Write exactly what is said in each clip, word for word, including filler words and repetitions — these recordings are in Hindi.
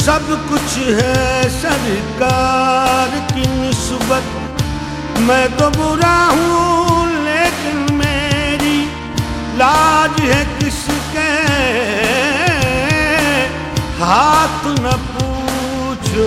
सब कुछ है सरकार की निस्बत, मैं तो बुरा हूँ लेकिन मेरी लाज है किसके हाथ न पूछो।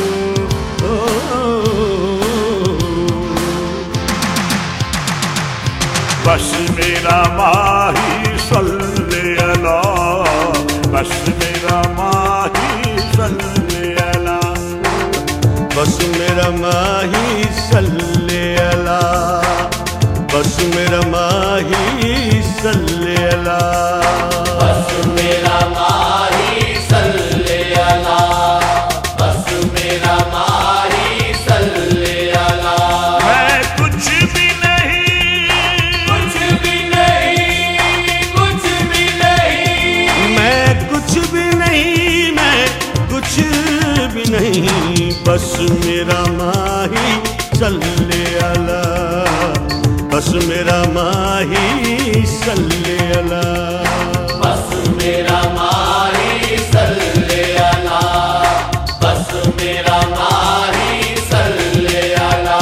बस मेरा माही सल्ले अला, बस मेरा माही सल्ले अला, बस मेरा माही सल्ले अला, बस मेरा माही सल्ले अला, बस मेरा माही सल्ले अला, बस मेरा माही सल्ले अला। मैं कुछ भी नहीं, कुछ भी नहीं, कुछ भी नहीं, मैं कुछ भी नहीं, मैं कुछ भी नहीं, बस मेरा माही सल्ले अला, बस मेरा माही सल्ले अला, बस मेरा माही सल्ले अला, बस मेरा माही सल्ले अला।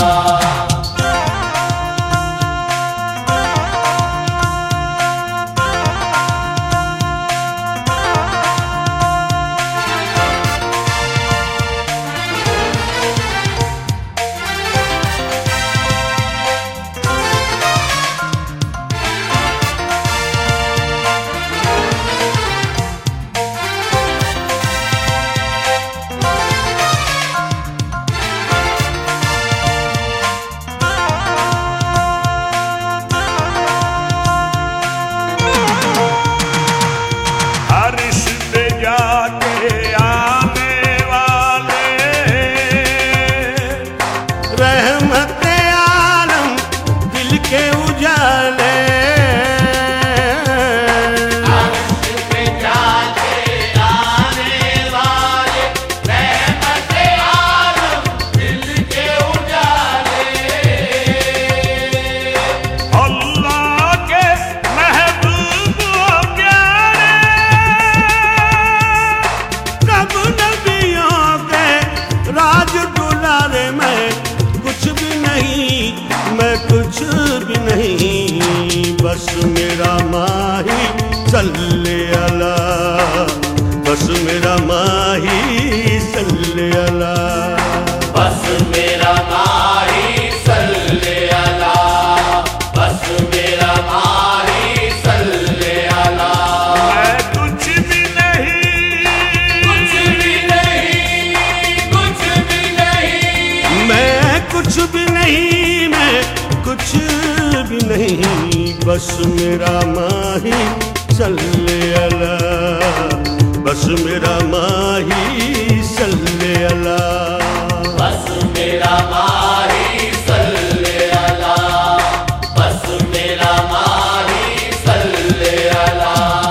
रहमते आलम दिल के उजाले, अर्श पे जाके आने वाले, रहमते आलम दिल के उजाले। अल्लाह के महबूब प्यारे, कब नबियों के राज दुलारे, मैं कुछ भी नहीं, मैं कुछ भी नहीं, बस मेरा माही सल्ले अला, बस मेरा माही सल्ले अला, बस मेरा माही सल्ले अला, बस मेरा माही सल्ले अला। मैं कुछ भी नहीं, कुछ भी नहीं, कुछ भी नहीं, मैं कुछ भी नहीं, मैं कुछ भी नहीं, बस मेरा माही सल्ले अला, बस मेरा माही सल्ले अला, बस मेरा माही सल्ले अला, बस मेरा माही सल्ले अला।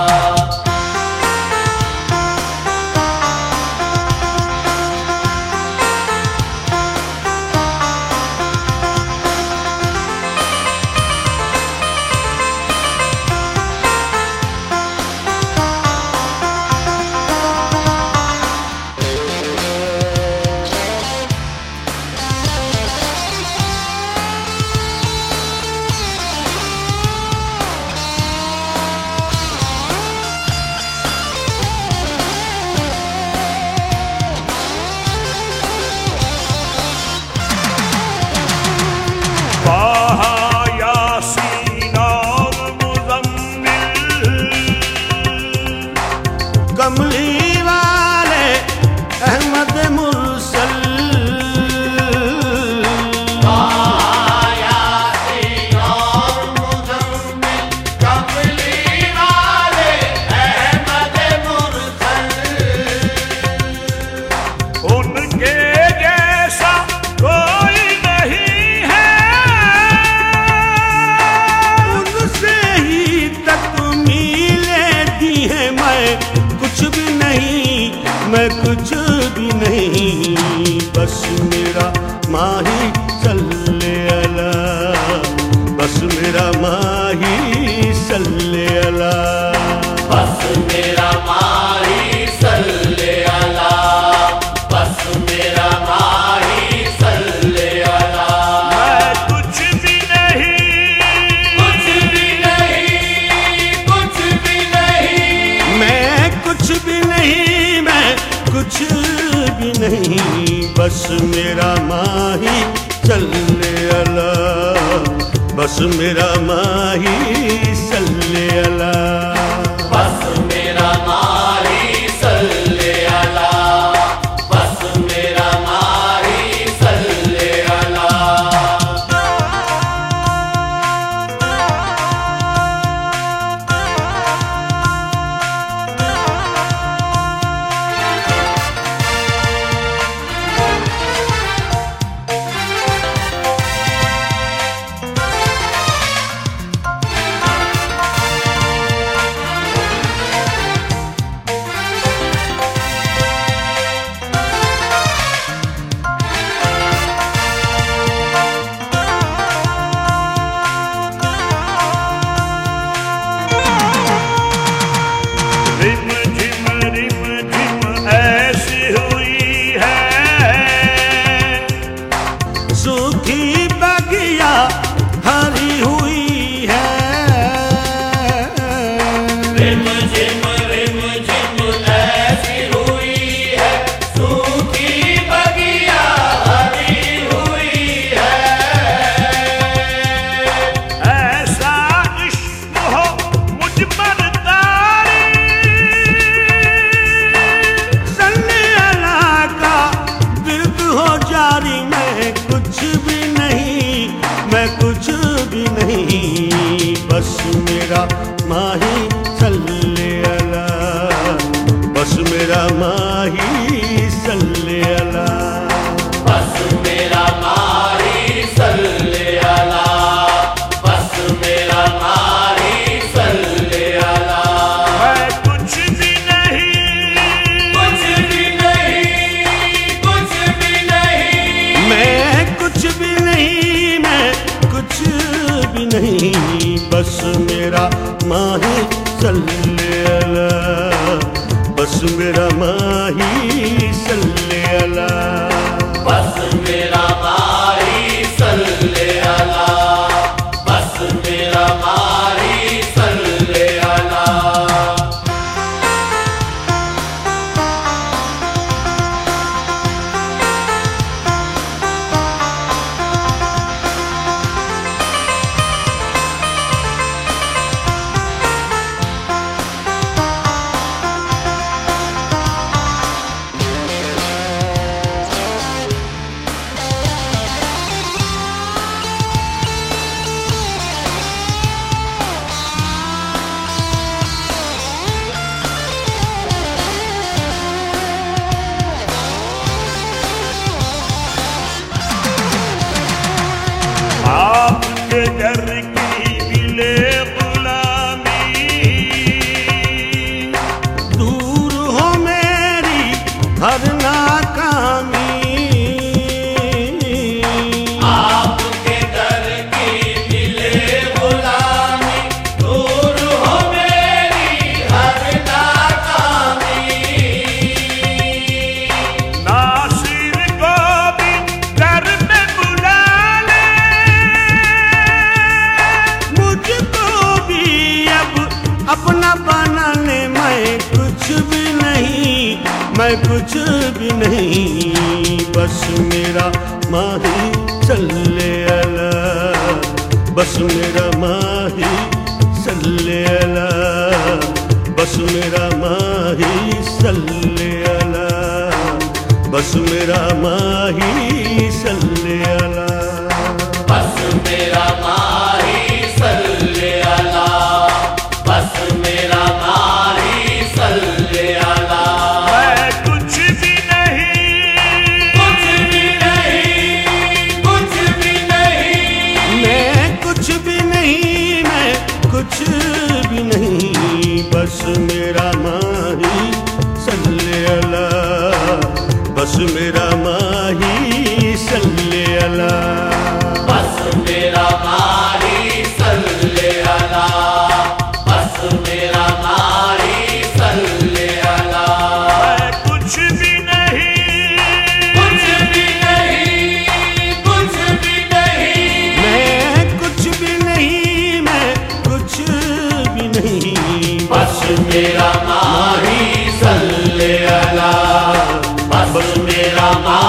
कमली वाले अहमद मुरसल, यासीन और मुज़म्मिल, कमली वाले अहमद मुरसल। उनके जैसा कोई नहीं है, उनसे ही तकमीले दी है, मैं कुछ भी नहीं, मैं कुछ भी नहीं, बस मेरा माही सल्ले अला, बस मेरा माही सल्ले अला, बस मेरा माही सल्ले अला, कुछ भी नहीं, बस मेरा माही सल्ले अला, बस मेरा माही सल्ले अला, बस मेरा माही सल्ले अला, बस मेरा माही सल्ले अला। रिम झिम रिम झिम ऐसी हुई है, सूखी बगिया हरी हुई है, रिम झिम रिम झिम ऐसी हुई है, सूखी बगिया हरी हुई है। ऐसा इश्क हो मुझ पर तारी, सल्ले अला का विर्द हो जारी, मैं कुछ भी नहीं, मैं कुछ भी नहीं, बस मेरा माही सल्ले अला, बस मेरा माही सल्ले अला, बस मेरा माही सल्ले अला, बस मेरा माही सल्ले अला। मैं कुछ भी नहीं, कुछ भी नहीं, कुछ भी नहीं, मैं कुछ भी नहीं, मैं कुछ भी नहीं, बस मेरा माही सल्ले अला, बस मेरा माही सल्ले अला, बस मेरा माही सल्ले अला, बस मेरा माही सल्ले अला। आपके घर की मिले गुलामी, दूर हो मेरी हर नाकामी, आपके दर की मिले गुलामी, दूर हो मेरी हर नाकामी। नासिर को भी घर में बुला ले, मुझको भी अब अपना बना ले, मैं कुछ भी नहीं, मैं कुछ भी नहीं, बस मेरा माही सल्ले अला, बस मेरा माही सल्ले अला, बस मेरा माही सल्ले अला, बस मेरा माही सल्ले अला, बस मेरा माही सल्ले अला, बस मेरा माही सल्ले अला। मैं कुछ भी नहीं, कुछ भी नहीं, कुछ भी नहीं, मैं कुछ भी नहीं, मैं कुछ भी नहीं, बस मेरा माही सल्ले अला, बस मेरा माही सल्ले अला, बस मेरा माही सल्ले अला, बस मेरा माही सल्ले अला। मैं कुछ भी नहीं, कुछ भी नहीं, कुछ भी नहीं, मैं कुछ भी नहीं, मैं कुछ भी नहीं, बस मेरा माही सल्ले अला। मेरा